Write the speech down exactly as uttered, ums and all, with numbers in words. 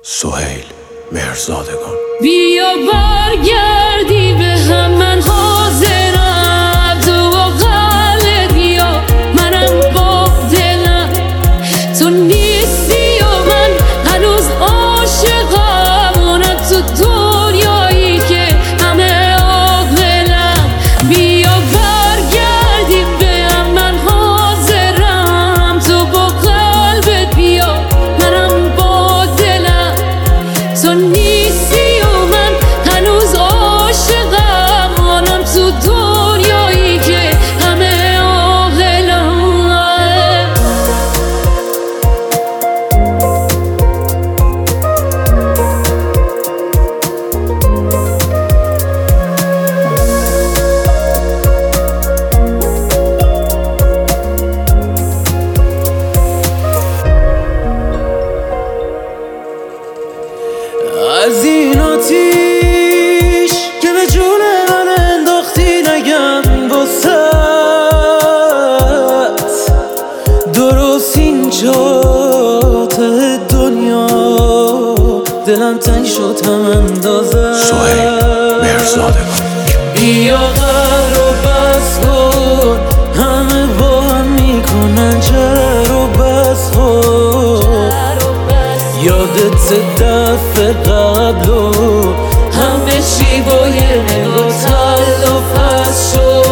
سهیل مهرزادگان. بیا برگردی به هم، من حاضرم، تو با قلبت بیا، منم با دلم. تو نیستی و من هنوز عاشقم، اونم تو دنیایی که همه عاقلم. بیا برگردی به هم، من حاضرم، تو با قلبت بیا، منم با دلم. تو نیستی و من هنوز عاشقم، اونم تو دنیایی که همه عاقلم. از این آتیش که به جون من انداختی نگم واسط، درست اینجا ته دنیا دلم تنگ شد هم اندازه. سهیل مهرزادگان. بیا قهر و بس کن، همه با هم میکنن جر و بس کن. یادت دفعه قبل و همه چی با یه نگاه تلافت شد.